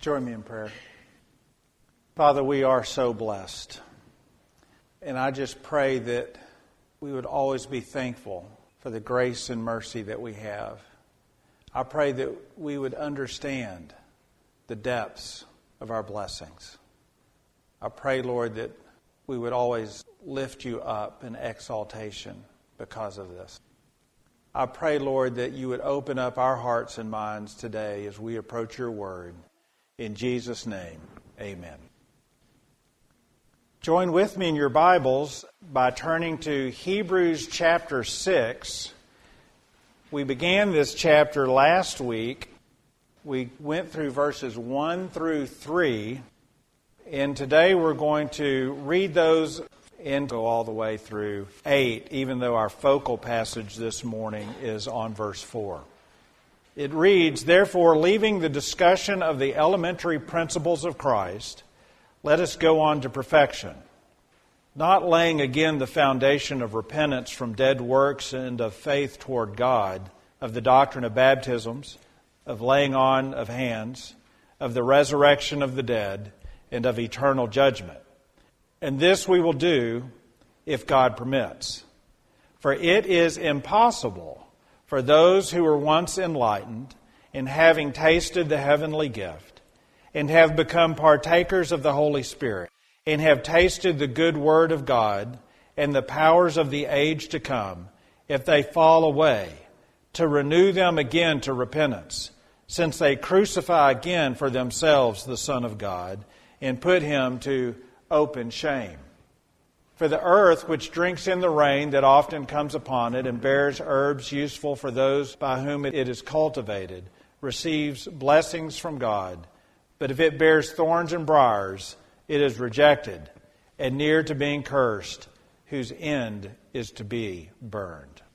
Join me in prayer. Father, we are so blessed. And I just pray that we would always be thankful for the grace and mercy that we have. I pray that we would understand the depths of our blessings. I pray, Lord, that we would always lift you up in exaltation because of this. I pray, Lord, that you would open up our hearts and minds today as we approach your word. In Jesus' name, amen. Join with me in your Bibles by turning to Hebrews chapter 6. We began this chapter last week. We went through verses 1 through 3. And today we're going to read those and go all the way through 8, even though our focal passage this morning is on verse 4. It reads, "Therefore, leaving the discussion of the elementary principles of Christ, let us go on to perfection, not laying again the foundation of repentance from dead works and of faith toward God, of the doctrine of baptisms, of laying on of hands, of the resurrection of the dead, and of eternal judgment. And this we will do if God permits. For it is impossible for those who were once enlightened, and having tasted the heavenly gift, and have become partakers of the Holy Spirit, and have tasted the good word of God, and the powers of the age to come, if they fall away, to renew them again to repentance, since they crucify again for themselves the Son of God, and put him to open shame. For the earth, which drinks in the rain that often comes upon it and bears herbs useful for those by whom it is cultivated, receives blessings from God. But if it bears thorns and briars, it is rejected and near to being cursed, whose end is to be burned."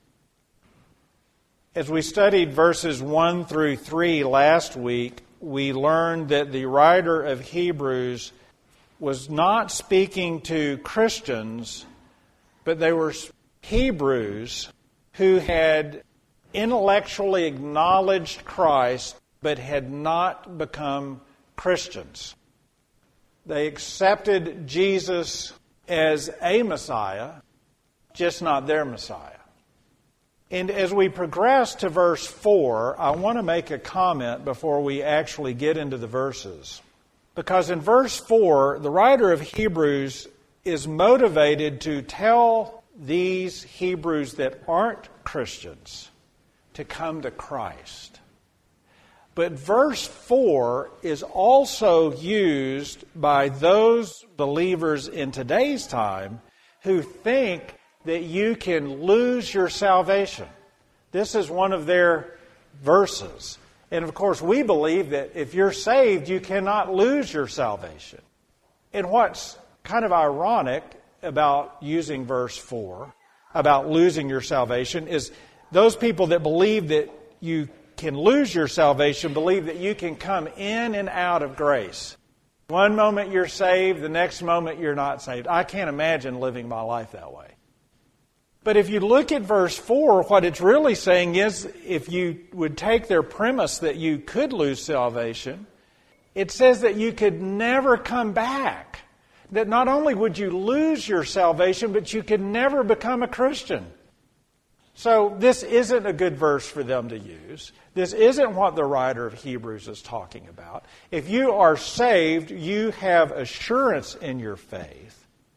As we studied verses 1 through 3 last week, we learned that the writer of Hebrews was not speaking to Christians, but they were Hebrews who had intellectually acknowledged Christ but had not become Christians. They accepted Jesus as a Messiah, just not their Messiah. And as we progress to verse 4, I want to make a comment before we actually get into the verses. Because in verse 4, the writer of Hebrews is motivated to tell these Hebrews that aren't Christians to come to Christ. But verse 4 is also used by those believers in today's time who think that you can lose your salvation. This is one of their verses. And of course, we believe that if you're saved, you cannot lose your salvation. And what's kind of ironic about using verse 4, about losing your salvation, is those people that believe that you can lose your salvation believe that you can come in and out of grace. One moment you're saved, the next moment you're not saved. I can't imagine living my life that way. But if you look at verse 4, what it's really saying is, if you would take their premise that you could lose salvation, it says that you could never come back. That not only would you lose your salvation, but you could never become a Christian. So this isn't a good verse for them to use. This isn't what the writer of Hebrews is talking about. If you are saved, you have assurance in your faith.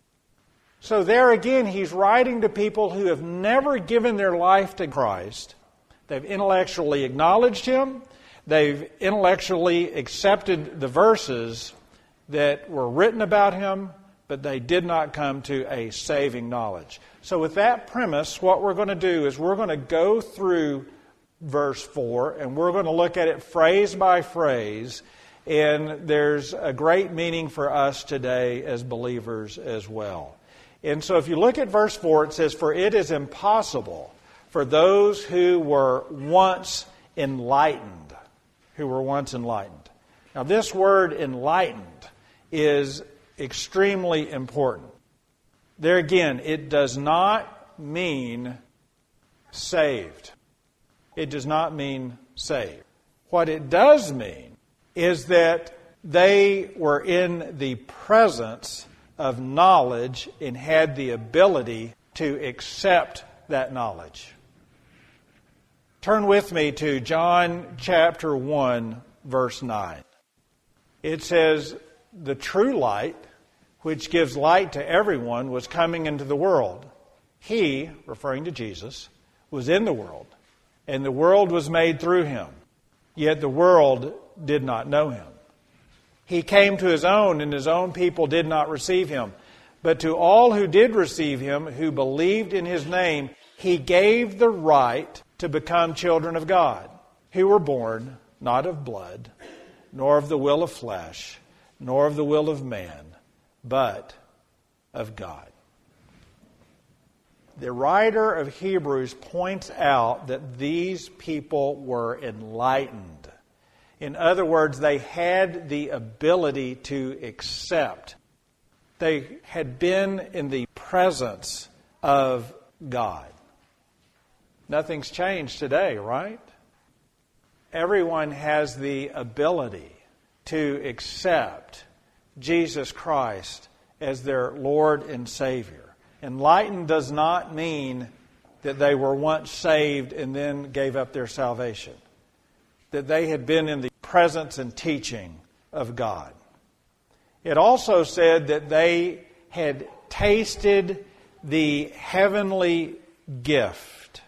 So there again, he's writing to people who have never given their life to Christ. They've intellectually acknowledged him. They've intellectually accepted the verses that were written about him, but they did not come to a saving knowledge. So with that premise, what we're going to do is we're going to go through verse 4, and we're going to look at it phrase by phrase, and there's a great meaning for us today as believers as well. And so if you look at verse 4, it says, "For it is impossible for those who were once enlightened." Who were once enlightened. Now this word enlightened is extremely important. There again, it does not mean saved. It does not mean saved. What it does mean is that they were in the presence of knowledge and had the ability to accept that knowledge. Turn with me to John chapter 1, verse 9. It says, "The true light, which gives light to everyone, was coming into the world. He," referring to Jesus, "was in the world, and the world was made through him. Yet the world did not know him. He came to his own, and his own people did not receive him. But to all who did receive him, who believed in his name, he gave the right to become children of God, who were born not of blood, nor of the will of flesh, nor of the will of man, but of God." The writer of Hebrews points out that these people were enlightened. In other words, they had the ability to accept. They had been in the presence of God. Nothing's changed today, right? Everyone has the ability to accept Jesus Christ as their Lord and Savior. Enlightened does not mean that they were once saved and then gave up their salvation. That they had been in the presence and teaching of God. It also said that they had tasted the heavenly gift.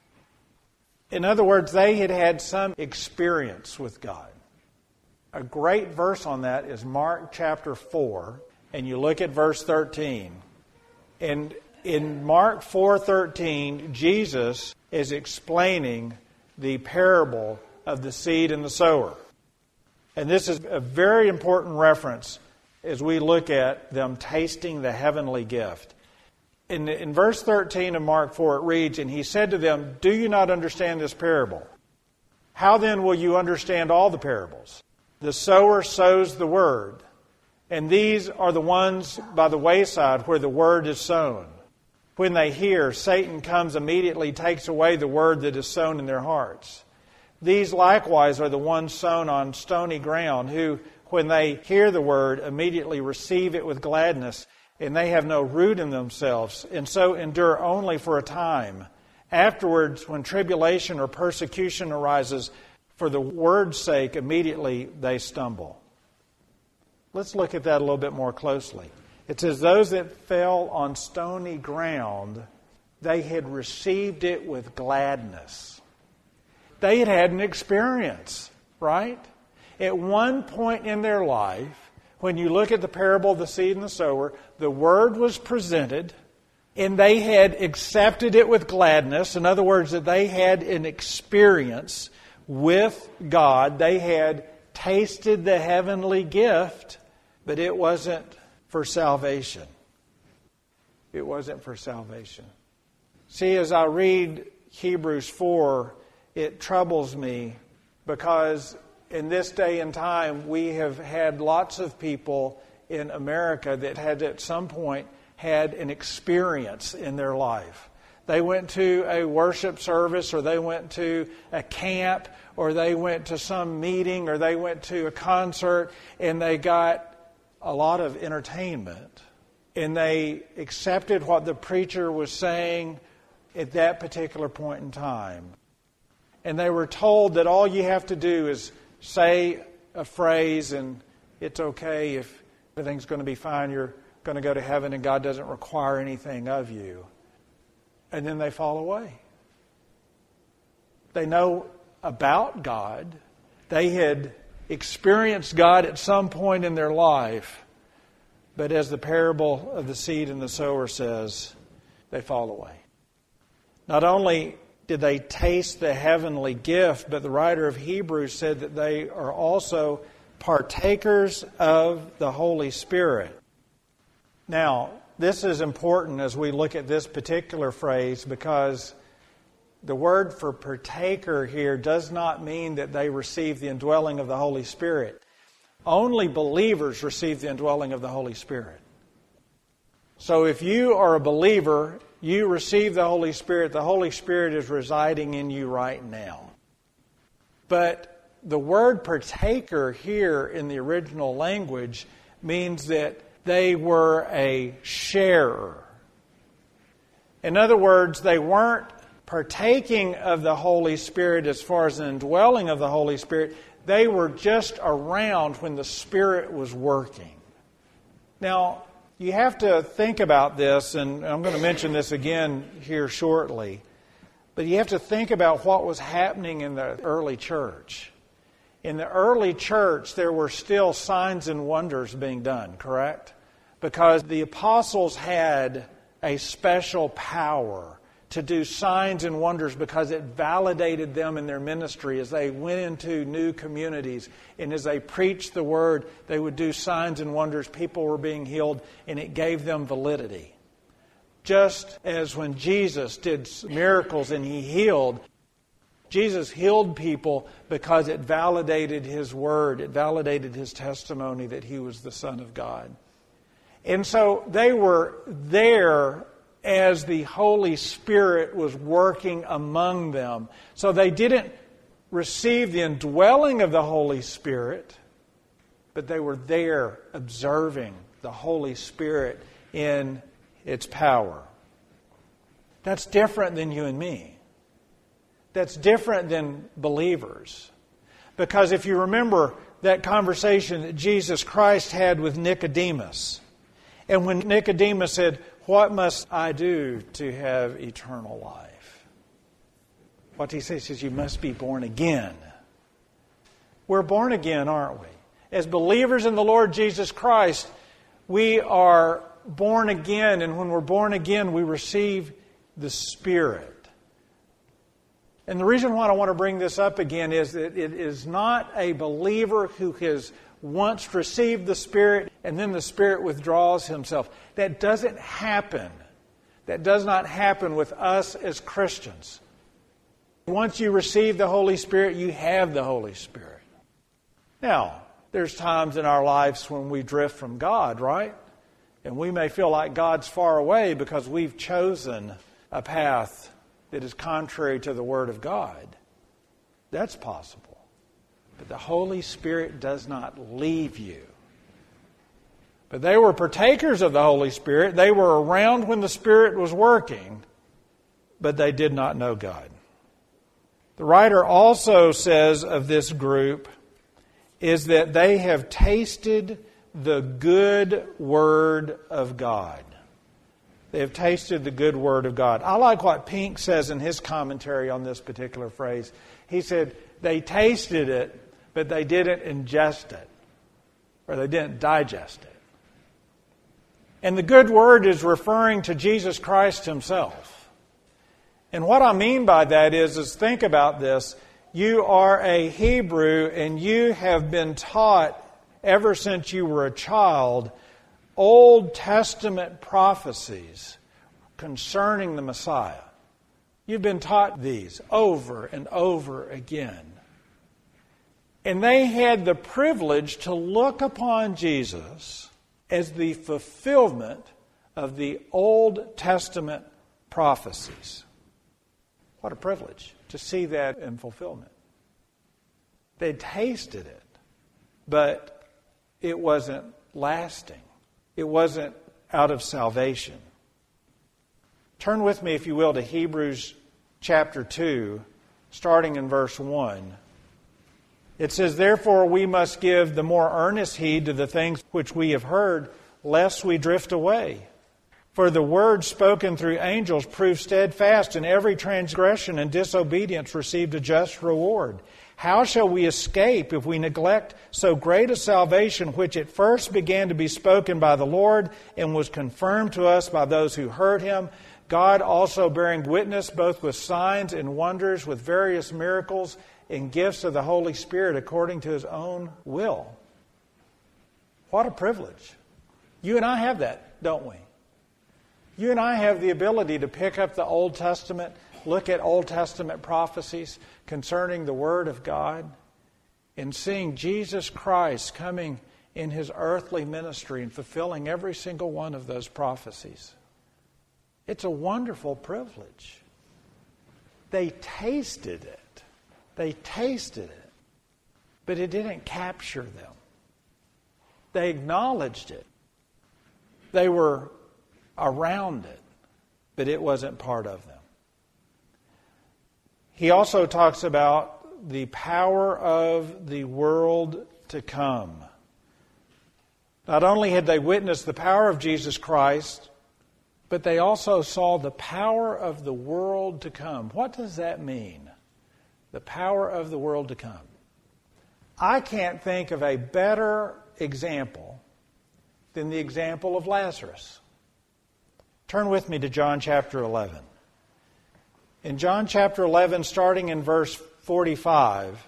In other words, they had had some experience with God. A great verse on that is Mark chapter 4, and you look at verse 13. And in Mark 4:13, Jesus is explaining the parable of the seed and the sower. And this is a very important reference as we look at them tasting the heavenly gift. In verse 13 of Mark 4 it reads, "And he said to them, 'Do you not understand this parable? How then will you understand all the parables? The sower sows the word, and these are the ones by the wayside where the word is sown. When they hear, Satan comes immediately, takes away the word that is sown in their hearts. These likewise are the ones sown on stony ground, who, when they hear the word, immediately receive it with gladness, and they have no root in themselves, and so endure only for a time. Afterwards, when tribulation or persecution arises, for the word's sake, immediately they stumble.'" Let's look at that a little bit more closely. It says, "Those that fell on stony ground, they had received it with gladness." They had had an experience, right? At one point in their life, when you look at the parable of the seed and the sower, the word was presented, and they had accepted it with gladness. In other words, that they had an experience with God. They had tasted the heavenly gift, but it wasn't for salvation. It wasn't for salvation. See, as I read Hebrews 4, it troubles me because in this day and time we have had lots of people in America that had at some point had an experience in their life. They went to a worship service, or they went to a camp, or they went to some meeting, or they went to a concert, and they got a lot of entertainment. And they accepted what the preacher was saying at that particular point in time. And they were told that all you have to do is say a phrase and it's okay, if everything's going to be fine, you're going to go to heaven and God doesn't require anything of you. And then they fall away. They know about God. They had experienced God at some point in their life. But as the parable of the seed and the sower says, they fall away. Not only did they taste the heavenly gift, but the writer of Hebrews said that they are also partakers of the Holy Spirit. Now, this is important as we look at this particular phrase, because the word for partaker here does not mean that they receive the indwelling of the Holy Spirit. Only believers receive the indwelling of the Holy Spirit. So if you are a believer, you receive the Holy Spirit. The Holy Spirit is residing in you right now. But the word partaker here in the original language means that they were a sharer. In other words, they weren't partaking of the Holy Spirit as far as an indwelling of the Holy Spirit. They were just around when the Spirit was working. Now, you have to think about this, and I'm going to mention this again here shortly, but you have to think about what was happening in the early church. In the early church, there were still signs and wonders being done, correct? Because the apostles had a special power to do signs and wonders because it validated them in their ministry as they went into new communities. And as they preached the Word, they would do signs and wonders. People were being healed, and it gave them validity. Just as when Jesus did miracles and He healed, Jesus healed people because it validated His Word. It validated His testimony that He was the Son of God. And so they were there as the Holy Spirit was working among them. So they didn't receive the indwelling of the Holy Spirit, but they were there observing the Holy Spirit in its power. That's different than you and me. That's different than believers. Because if you remember that conversation that Jesus Christ had with Nicodemus, and when Nicodemus said, "What must I do to have eternal life?" What he says is, you must be born again. We're born again, aren't we? As believers in the Lord Jesus Christ, we are born again, and when we're born again, we receive the Spirit. And the reason why I want to bring this up again is that it is not a believer who has once received the Spirit and then the Spirit withdraws Himself. That doesn't happen. That does not happen with us as Christians. Once you receive the Holy Spirit, you have the Holy Spirit. Now, there's times in our lives when we drift from God, right? And we may feel like God's far away because we've chosen a path that is contrary to the Word of God. That's possible. But the Holy Spirit does not leave you. But they were partakers of the Holy Spirit. They were around when the Spirit was working, but they did not know God. The writer also says of this group is that they have tasted the good Word of God. They have tasted the good Word of God. I like what Pink says in his commentary on this particular phrase. He said, they tasted it, but they didn't ingest it, or they didn't digest it. And the good word is referring to Jesus Christ Himself. And what I mean by that is think about this. You are a Hebrew, and you have been taught ever since you were a child Old Testament prophecies concerning the Messiah. You've been taught these over and over again. And they had the privilege to look upon Jesus as the fulfillment of the Old Testament prophecies. What a privilege to see that in fulfillment. They tasted it, but it wasn't lasting. It wasn't out of salvation. Turn with me, if you will, to Hebrews chapter 2, starting in verse 1. It says, "Therefore we must give the more earnest heed to the things which we have heard, lest we drift away. For the word spoken through angels proved steadfast, and every transgression and disobedience received a just reward. How shall we escape if we neglect so great a salvation, which at first began to be spoken by the Lord and was confirmed to us by those who heard Him, God also bearing witness both with signs and wonders, with various miracles and gifts of the Holy Spirit according to His own will?" What a privilege. You and I have that, don't we? You and I have the ability to pick up the Old Testament, look at Old Testament prophecies concerning the Word of God, and seeing Jesus Christ coming in His earthly ministry and fulfilling every single one of those prophecies. It's a wonderful privilege. They tasted it. They tasted it. but it didn't capture them. They acknowledged it. They were around it, but it wasn't part of them. He also talks about the power of the world to come. Not only had they witnessed the power of Jesus Christ, but they also saw the power of the world to come. What does that mean? The power of the world to come. I can't think of a better example than the example of Lazarus. Turn with me to John chapter 11. In John chapter 11, starting in verse 45,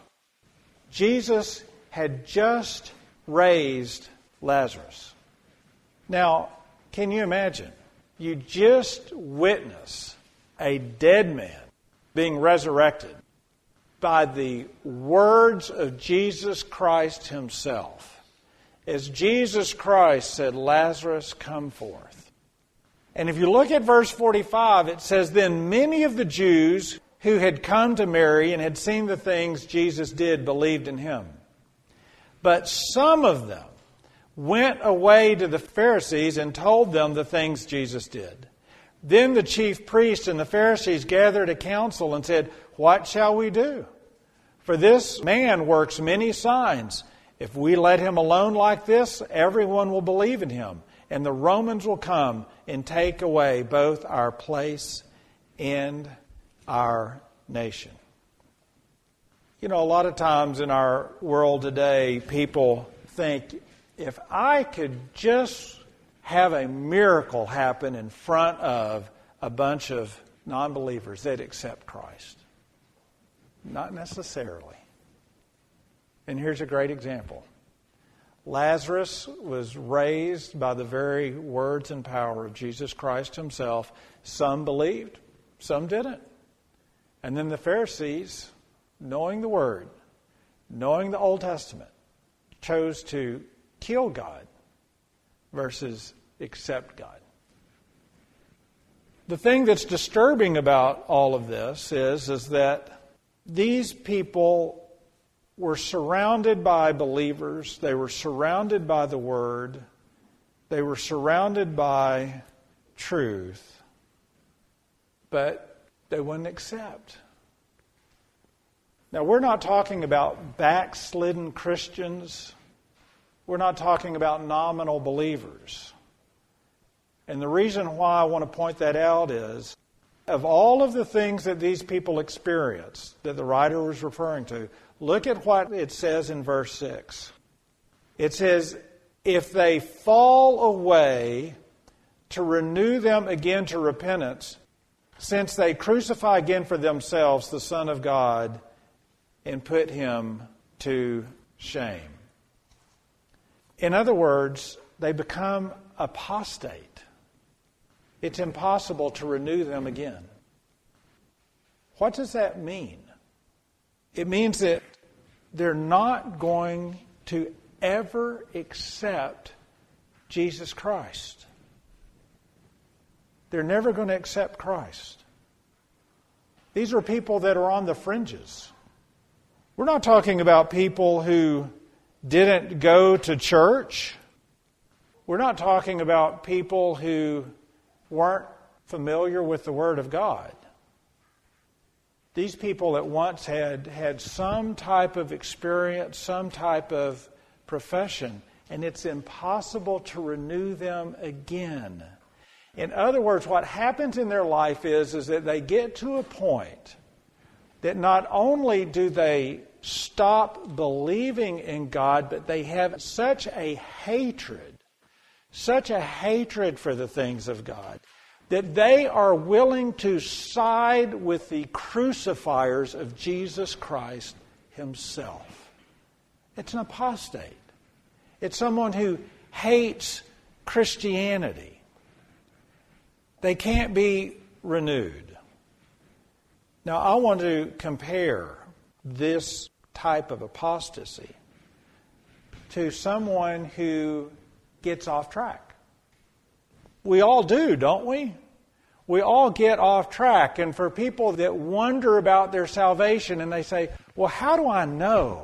Jesus had just raised Lazarus. Now, can you imagine? You just witness a dead man being resurrected by the words of Jesus Christ himself. As Jesus Christ said, "Lazarus, come forth." And if you look at verse 45, it says, "Then many of the Jews who had come to Mary and had seen the things Jesus did believed in him. But some of them went away to the Pharisees and told them the things Jesus did. Then the chief priests and the Pharisees gathered a council and said, 'What shall we do? For this man works many signs. If we let him alone like this, everyone will believe in him, and the Romans will come and take away both our place and our nation.'" You know, a lot of times in our world today, people think, if I could just have a miracle happen in front of a bunch of non-believers, they'd accept Christ. Not necessarily. And here's a great example. Lazarus was raised by the very words and power of Jesus Christ himself. Some believed, some didn't. And then the Pharisees, knowing the Word, knowing the Old Testament, chose to kill God versus accept God. The thing that's disturbing about all of this is that these people were surrounded by believers. They were surrounded by the Word. They were surrounded by truth. But they wouldn't accept. Now, we're not talking about backslidden Christians. We're not talking about nominal believers. And the reason why I want to point that out is, of all of the things that these people experienced, that the writer was referring to, look at what it says in verse 6. It says, "If they fall away, to renew them again to repentance, since they crucify again for themselves the Son of God and put him to shame." In other words, they become apostate. It's impossible to renew them again. What does that mean? It means that they're not going to ever accept Jesus Christ. They're never going to accept Christ. These are people that are on the fringes. We're not talking about people who didn't go to church. We're not talking about people who weren't familiar with the Word of God. These people at once had some type of experience, some type of profession, and it's impossible to renew them again. In other words, what happens in their life is that they get to a point that not only do they stop believing in God, but they have such a hatred for the things of God, that they are willing to side with the crucifiers of Jesus Christ himself. It's an apostate. It's someone who hates Christianity. They can't be renewed. Now, I want to compare this type of apostasy to someone who gets off track. We all do, don't we? We all get off track. And for people that wonder about their salvation and they say, well, how do I know?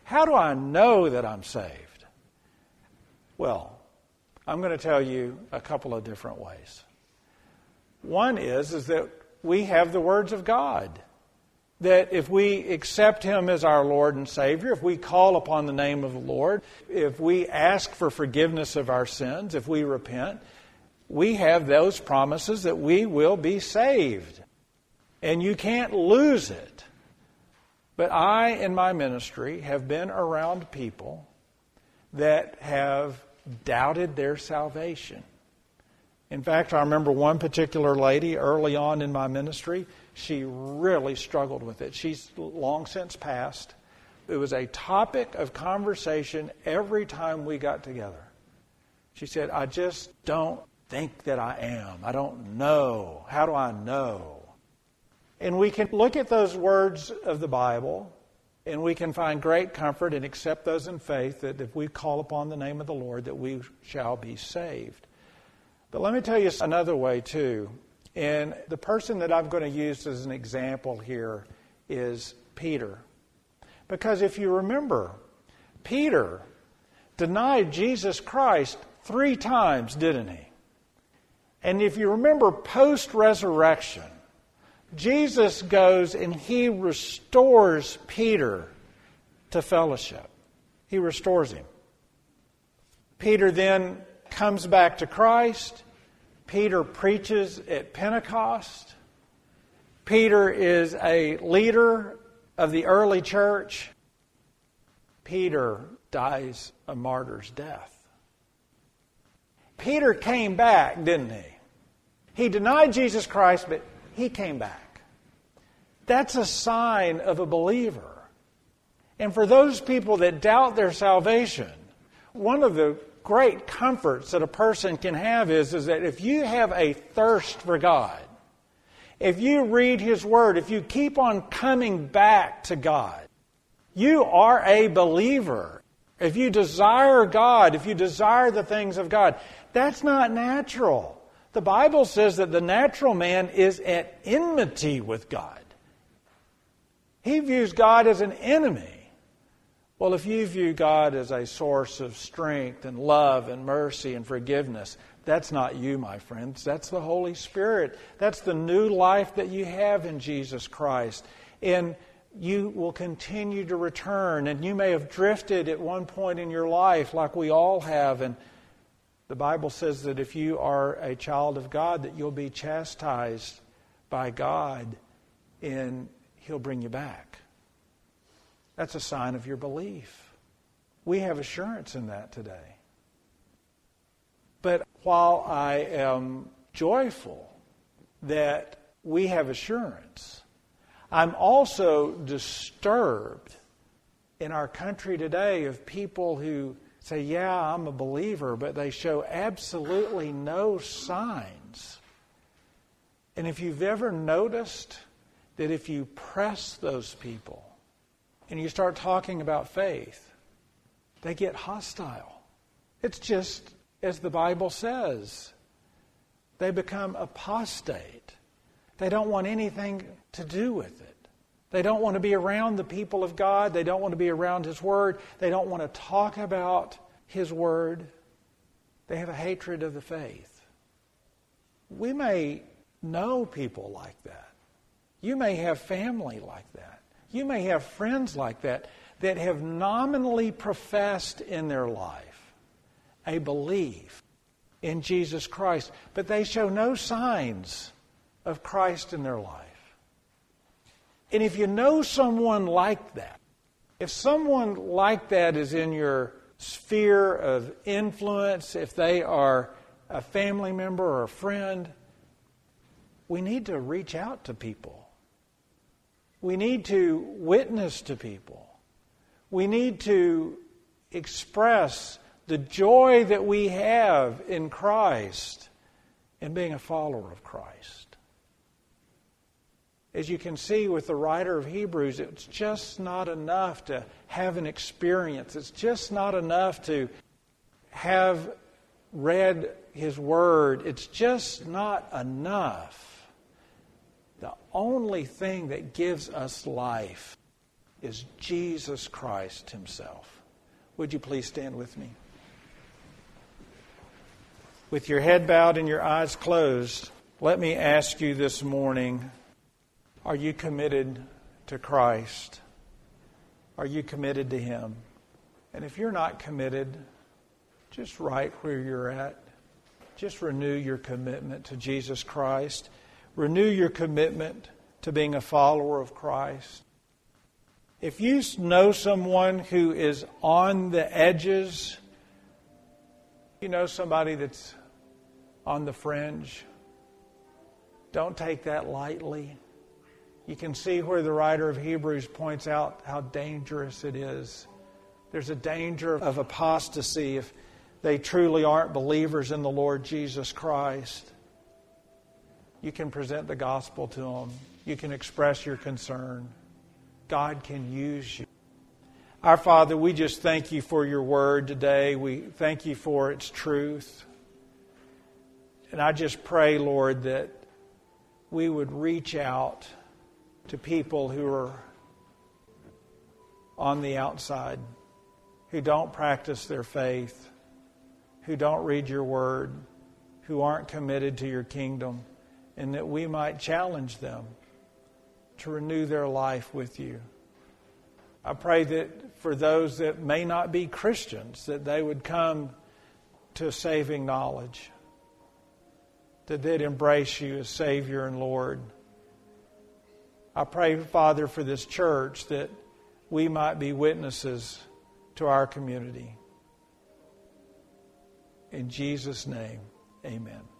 How do I know that I'm saved? Well, I'm going to tell you a couple of different ways. One is that we have the words of God. That if we accept Him as our Lord and Savior, if we call upon the name of the Lord, if we ask for forgiveness of our sins, if we repent, we have those promises that we will be saved. And you can't lose it. But I, in my ministry, have been around people that have doubted their salvation. In fact, I remember one particular lady early on in my ministry. She really struggled with it. She's long since passed. It was a topic of conversation every time we got together. She said, I just don't think that I am. I don't know. How do I know? And we can look at those words of the Bible, and we can find great comfort and accept those in faith, that if we call upon the name of the Lord, that we shall be saved. But let me tell you another way, too. And the person that I'm going to use as an example here is Peter. Because if you remember, Peter denied Jesus Christ 3 times, didn't he? And if you remember, post-resurrection, Jesus goes and He restores Peter to fellowship. He restores him. Peter then comes back to Christ. Peter preaches at Pentecost. Peter is a leader of the early church. Peter dies a martyr's death. Peter came back, didn't he? He denied Jesus Christ, but he came back. That's a sign of a believer. And for those people that doubt their salvation, one of the great comforts that a person can have is that if you have a thirst for God, if you read His Word, if you keep on coming back to God, you are a believer. If you desire God, if you desire the things of God, that's not natural. The Bible says that the natural man is at enmity with God. He views God as an enemy. Well, if you view God as a source of strength and love and mercy and forgiveness, that's not you, my friends. That's the Holy Spirit. That's the new life that you have in Jesus Christ. And you will continue to return. And you may have drifted at one point in your life like we all have. And the Bible says that if you are a child of God, that you'll be chastised by God and He'll bring you back. That's a sign of your belief. We have assurance in that today. But while I am joyful that we have assurance, I'm also disturbed in our country today of people who say, yeah, I'm a believer, but they show absolutely no signs. And if you've ever noticed that if you press those people and you start talking about faith, they get hostile. It's just as the Bible says. They become apostate. They don't want anything to do with it. They don't want to be around the people of God. They don't want to be around His Word. They don't want to talk about His Word. They have a hatred of the faith. We may know people like that. You may have family like that. You may have friends like that that have nominally professed in their life a belief in Jesus Christ, but they show no signs of Christ in their life. And if you know someone like that, if someone like that is in your sphere of influence, if they are a family member or a friend, we need to reach out to people. We need to witness to people. We need to express the joy that we have in Christ and being a follower of Christ. As you can see with the writer of Hebrews, it's just not enough to have an experience. It's just not enough to have read his word. It's just not enough. The only thing that gives us life is Jesus Christ himself. Would you please stand with me? With your head bowed and your eyes closed, let me ask you this morning, are you committed to Christ? Are you committed to him? And if you're not committed, just right where you're at, just renew your commitment to Jesus Christ. Renew your commitment to being a follower of Christ. If you know someone who is on the edges, you know somebody that's on the fringe, don't take that lightly. You can see where the writer of Hebrews points out how dangerous it is. There's a danger of apostasy if they truly aren't believers in the Lord Jesus Christ. You can present the gospel to them. You can express your concern. God can use you. Our Father, we just thank you for your word today. We thank you for its truth. And I just pray, Lord, that we would reach out to people who are on the outside, who don't practice their faith, who don't read your word, who aren't committed to your kingdom, and that we might challenge them to renew their life with you. I pray that for those that may not be Christians, that they would come to saving knowledge, that they'd embrace you as Savior and Lord. I pray, Father, for this church that we might be witnesses to our community. In Jesus' name, amen.